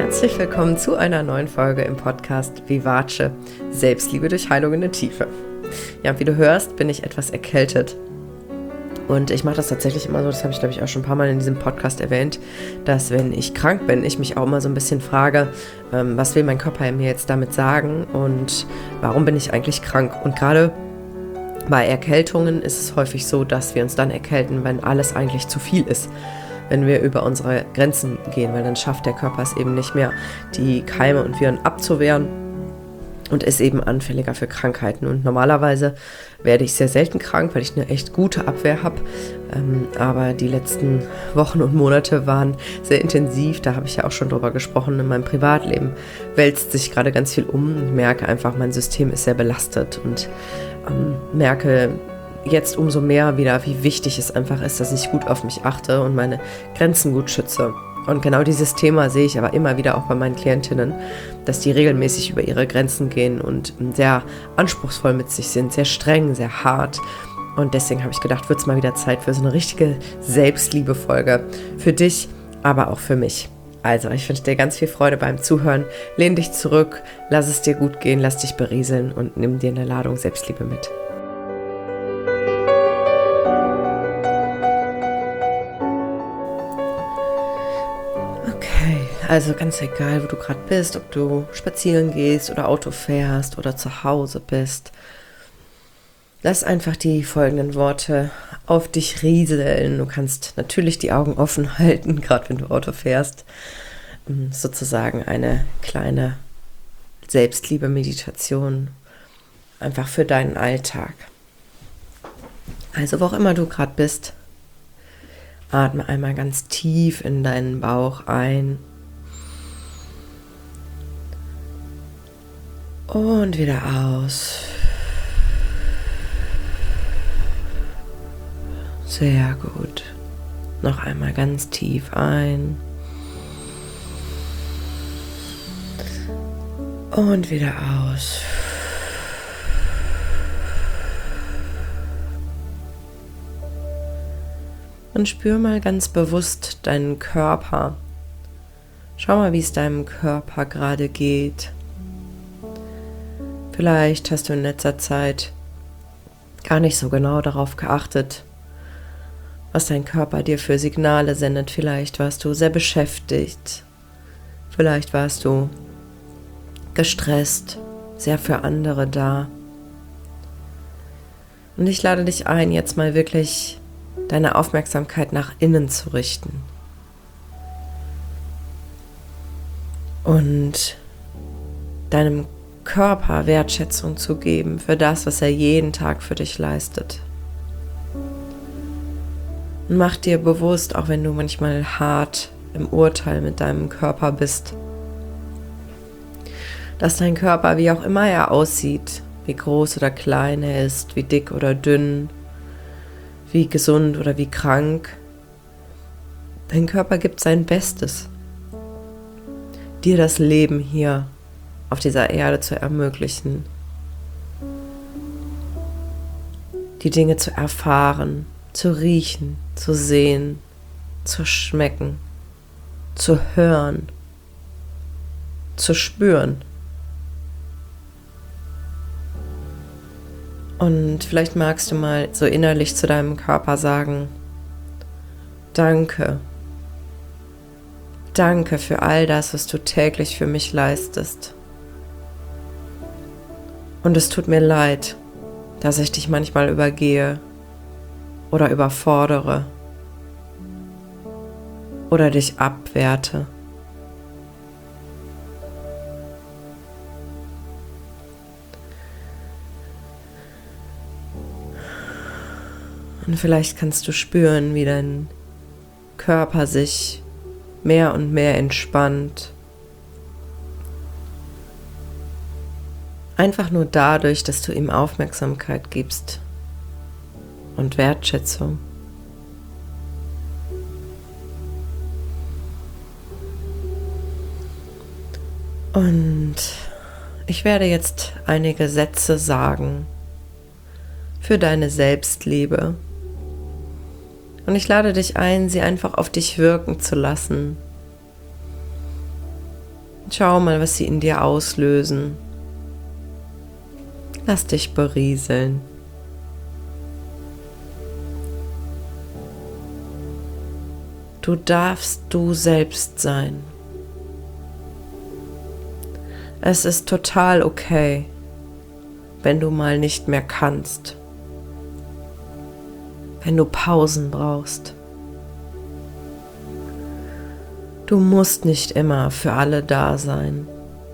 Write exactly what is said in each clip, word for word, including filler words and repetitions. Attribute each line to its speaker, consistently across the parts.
Speaker 1: Herzlich willkommen zu einer neuen Folge im Podcast Vivace, Selbstliebe durch Heilung in der Tiefe. Ja, wie du hörst, bin ich etwas erkältet. Und ich mache das tatsächlich immer so, das habe ich glaube ich auch schon ein paar Mal in diesem Podcast erwähnt, dass wenn ich krank bin, ich mich auch mal so ein bisschen frage, ähm, was will mein Körper mir jetzt damit sagen und warum bin ich eigentlich krank? Und gerade bei Erkältungen ist es häufig so, dass wir uns dann erkälten, wenn alles eigentlich zu viel ist. Wenn wir über unsere Grenzen gehen, weil dann schafft der Körper es eben nicht mehr, die Keime und Viren abzuwehren und ist eben anfälliger für Krankheiten. Und normalerweise werde ich sehr selten krank, weil ich eine echt gute Abwehr habe. Ähm, aber die letzten Wochen und Monate waren sehr intensiv. Da habe ich ja auch schon drüber gesprochen. In meinem Privatleben wälzt sich gerade ganz viel um. Ich merke einfach, mein System ist sehr belastet und ähm, merke jetzt umso mehr wieder, wie wichtig es einfach ist, dass ich gut auf mich achte und meine Grenzen gut schütze. Und genau dieses Thema sehe ich aber immer wieder auch bei meinen Klientinnen, dass die regelmäßig über ihre Grenzen gehen und sehr anspruchsvoll mit sich sind, sehr streng, sehr hart. Und deswegen habe ich gedacht, wird es mal wieder Zeit für so eine richtige Selbstliebe-Folge. Für dich, aber auch für mich. Also, ich wünsche dir ganz viel Freude beim Zuhören. Lehn dich zurück, lass es dir gut gehen, lass dich berieseln und nimm dir eine Ladung Selbstliebe mit. Also ganz egal, wo du gerade bist, ob du spazieren gehst oder Auto fährst oder zu Hause bist, lass einfach die folgenden Worte auf dich rieseln. Du kannst natürlich die Augen offen halten, gerade wenn du Auto fährst. Sozusagen eine kleine Selbstliebe-Meditation, einfach für deinen Alltag. Also wo auch immer du gerade bist, atme einmal ganz tief in deinen Bauch ein. Und wieder aus. Sehr gut. Noch einmal ganz tief ein. Und wieder aus. Und spür mal ganz bewusst deinen Körper. Schau mal, wie es deinem Körper gerade geht. Vielleicht hast du in letzter Zeit gar nicht so genau darauf geachtet, was dein Körper dir für Signale sendet. Vielleicht warst du sehr beschäftigt, vielleicht warst du gestresst, sehr für andere da. Und ich lade dich ein, jetzt mal wirklich deine Aufmerksamkeit nach innen zu richten. Und deinem Körper Wertschätzung zu geben für das, was er jeden Tag für dich leistet. Und mach dir bewusst, auch wenn du manchmal hart im Urteil mit deinem Körper bist, dass dein Körper, wie auch immer er aussieht, wie groß oder klein er ist, wie dick oder dünn, wie gesund oder wie krank, dein Körper gibt sein Bestes, dir das Leben hier auf dieser Erde zu ermöglichen, die Dinge zu erfahren, zu riechen, zu sehen, zu schmecken, zu hören, zu spüren. Und vielleicht magst du mal so innerlich zu deinem Körper sagen, danke, danke für all das, was du täglich für mich leistest. Und es tut mir leid, dass ich dich manchmal übergehe oder überfordere oder dich abwerte. Und vielleicht kannst du spüren, wie dein Körper sich mehr und mehr entspannt. Einfach nur dadurch, dass du ihm Aufmerksamkeit gibst und Wertschätzung. Und ich werde jetzt einige Sätze sagen für deine Selbstliebe. Und ich lade dich ein, sie einfach auf dich wirken zu lassen. Schau mal, was sie in dir auslösen. Lass dich berieseln. Du darfst du selbst sein. Es ist total okay, wenn du mal nicht mehr kannst, wenn du Pausen brauchst. Du musst nicht immer für alle da sein.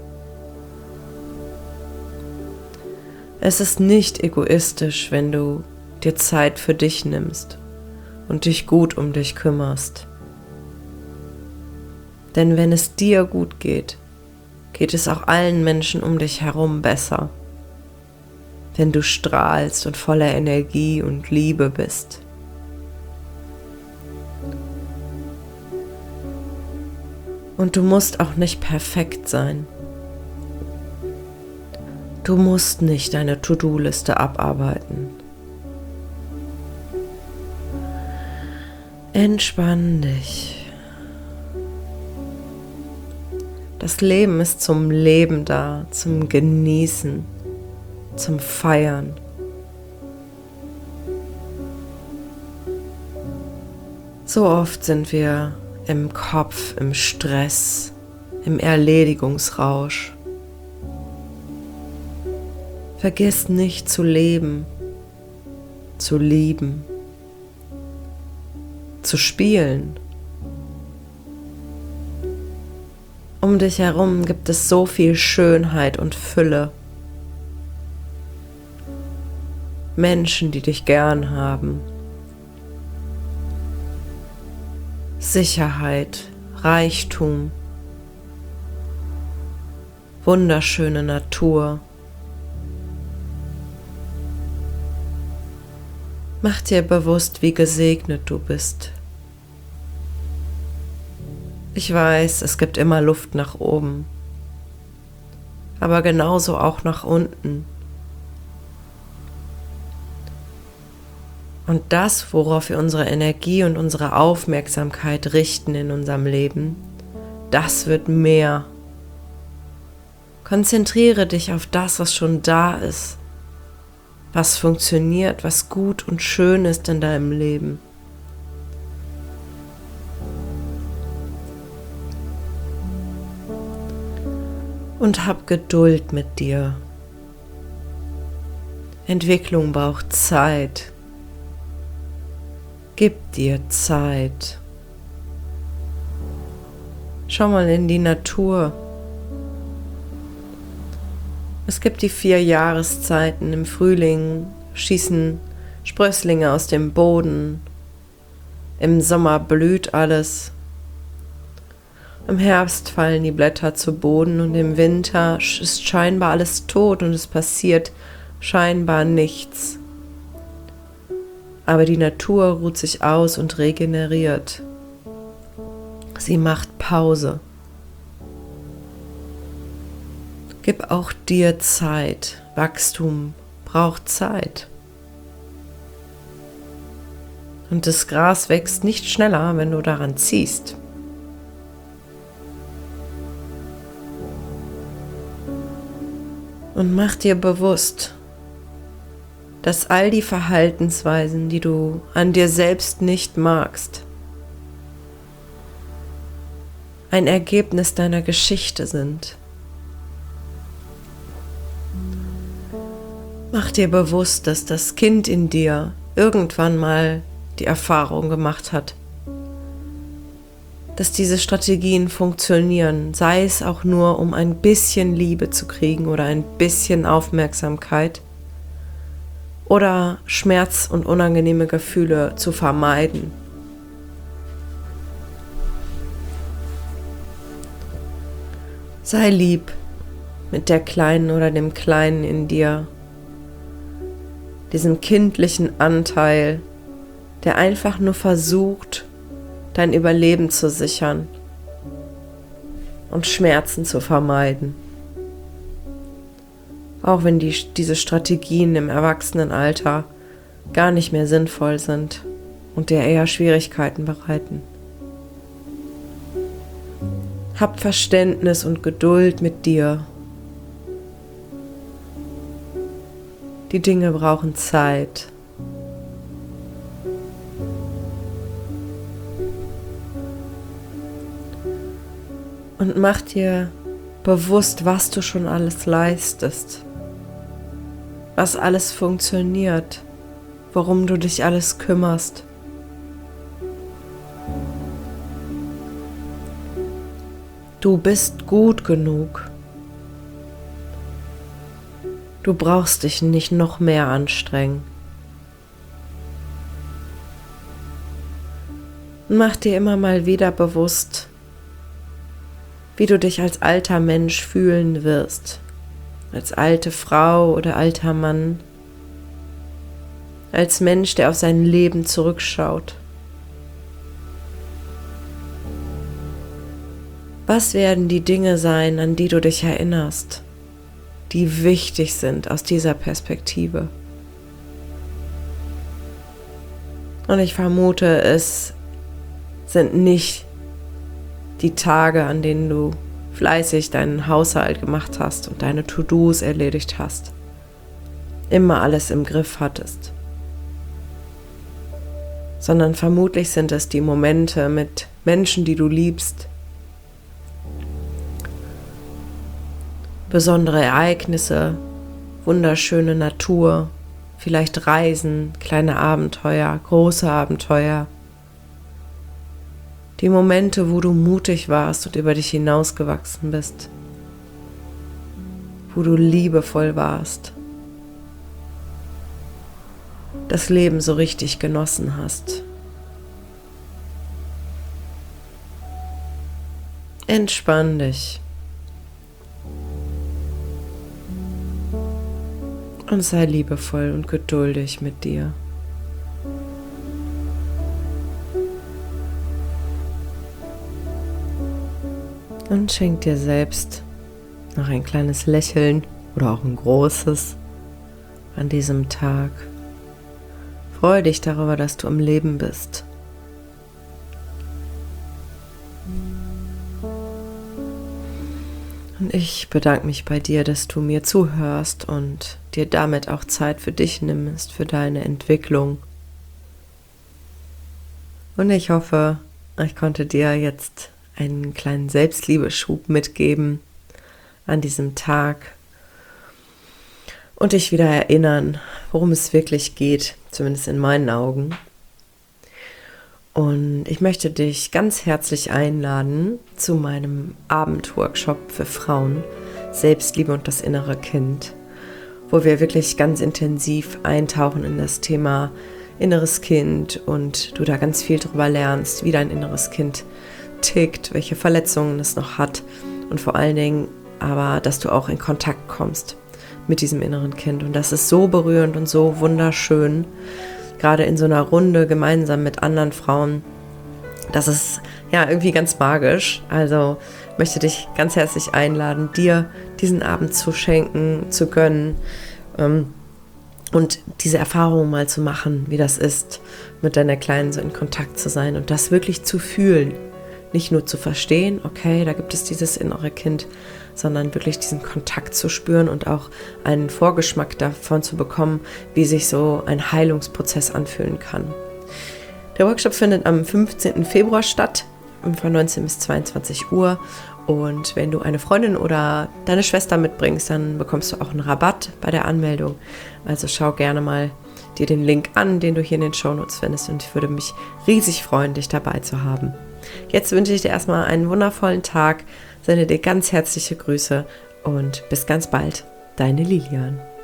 Speaker 1: Es ist nicht egoistisch, wenn du dir Zeit für dich nimmst und dich gut um dich kümmerst. Denn wenn es dir gut geht, geht es auch allen Menschen um dich herum besser. Wenn du strahlst und voller Energie und Liebe bist. Und du musst auch nicht perfekt sein. Du musst nicht deine To-Do-Liste abarbeiten. Entspann dich. Das Leben ist zum Leben da, zum Genießen, zum Feiern. So oft sind wir im Kopf, im Stress, im Erledigungsrausch. Vergiss nicht zu leben, zu lieben, zu spielen. Um dich herum gibt es so viel Schönheit und Fülle. Menschen, die dich gern haben. Sicherheit, Reichtum, wunderschöne Natur. Mach dir bewusst, wie gesegnet du bist. Ich weiß, es gibt immer Luft nach oben, aber genauso auch nach unten. Und das, worauf wir unsere Energie und unsere Aufmerksamkeit richten in unserem Leben, das wird mehr. Konzentriere dich auf das, was schon da ist, was funktioniert, was gut und schön ist in deinem Leben. Und hab Geduld mit dir. Entwicklung braucht Zeit. Gib dir Zeit. Schau mal in die Natur. Es gibt die vier Jahreszeiten. Im Frühling schießen Sprösslinge aus dem Boden. Im Sommer blüht alles. Im Herbst fallen die Blätter zu Boden und im Winter ist scheinbar alles tot und es passiert scheinbar nichts. Aber die Natur ruht sich aus und regeneriert. Sie macht Pause. Gib auch dir Zeit. Wachstum braucht Zeit. Und das Gras wächst nicht schneller, wenn du daran ziehst. Und mach dir bewusst, dass all die Verhaltensweisen, die du an dir selbst nicht magst, ein Ergebnis deiner Geschichte sind. Mach dir bewusst, dass das Kind in dir irgendwann mal die Erfahrung gemacht hat, dass diese Strategien funktionieren, sei es auch nur, um ein bisschen Liebe zu kriegen oder ein bisschen Aufmerksamkeit oder Schmerz und unangenehme Gefühle zu vermeiden. Sei lieb mit der Kleinen oder dem Kleinen in dir, diesem kindlichen Anteil, der einfach nur versucht, dein Überleben zu sichern und Schmerzen zu vermeiden. Auch wenn die, diese Strategien im Erwachsenenalter gar nicht mehr sinnvoll sind und dir eher Schwierigkeiten bereiten. Hab Verständnis und Geduld mit dir. Die Dinge brauchen Zeit. Und mach dir bewusst, was du schon alles leistest, was alles funktioniert, worum du dich alles kümmerst. Du bist gut genug. Du brauchst dich nicht noch mehr anstrengen. Mach dir immer mal wieder bewusst, wie du dich als alter Mensch fühlen wirst, als alte Frau oder alter Mann, als Mensch, der auf sein Leben zurückschaut. Was werden die Dinge sein, an die du dich erinnerst, die wichtig sind aus dieser Perspektive? Und ich vermute, es sind nicht die Tage, an denen du fleißig deinen Haushalt gemacht hast und deine To-Dos erledigt hast, immer alles im Griff hattest, sondern vermutlich sind es die Momente mit Menschen, die du liebst, besondere Ereignisse, wunderschöne Natur, vielleicht Reisen, kleine Abenteuer, große Abenteuer. Die Momente, wo du mutig warst und über dich hinausgewachsen bist, wo du liebevoll warst, das Leben so richtig genossen hast. Entspann dich. Und sei liebevoll und geduldig mit dir. Und schenk dir selbst noch ein kleines Lächeln oder auch ein großes an diesem Tag. Freue dich darüber, dass du am Leben bist. Und ich bedanke mich bei dir, dass du mir zuhörst und dir damit auch Zeit für dich nimmst, für deine Entwicklung. Und ich hoffe, ich konnte dir jetzt einen kleinen Selbstliebeschub mitgeben an diesem Tag und dich wieder erinnern, worum es wirklich geht, zumindest in meinen Augen. Und ich möchte dich ganz herzlich einladen zu meinem Abendworkshop für Frauen, Selbstliebe und das innere Kind, wo wir wirklich ganz intensiv eintauchen in das Thema inneres Kind und du da ganz viel drüber lernst, wie dein inneres Kind tickt, welche Verletzungen es noch hat und vor allen Dingen aber, dass du auch in Kontakt kommst mit diesem inneren Kind. Und das ist so berührend und so wunderschön, gerade in so einer Runde gemeinsam mit anderen Frauen. Das ist ja irgendwie ganz magisch. Also möchte dich ganz herzlich einladen, dir diesen Abend zu schenken, zu gönnen ähm, und diese Erfahrung mal zu machen, wie das ist, mit deiner Kleinen so in Kontakt zu sein und das wirklich zu fühlen. Nicht nur zu verstehen, okay, da gibt es dieses innere Kind, sondern wirklich diesen Kontakt zu spüren und auch einen Vorgeschmack davon zu bekommen, wie sich so ein Heilungsprozess anfühlen kann. Der Workshop findet am fünfzehnten Februar statt, von neunzehn bis zweiundzwanzig Uhr. Und wenn du eine Freundin oder deine Schwester mitbringst, dann bekommst du auch einen Rabatt bei der Anmeldung. Also schau gerne mal dir den Link an, den du hier in den Shownotes findest. Und ich würde mich riesig freuen, dich dabei zu haben. Jetzt wünsche ich dir erstmal einen wundervollen Tag, sende dir ganz herzliche Grüße und bis ganz bald, deine Lilian.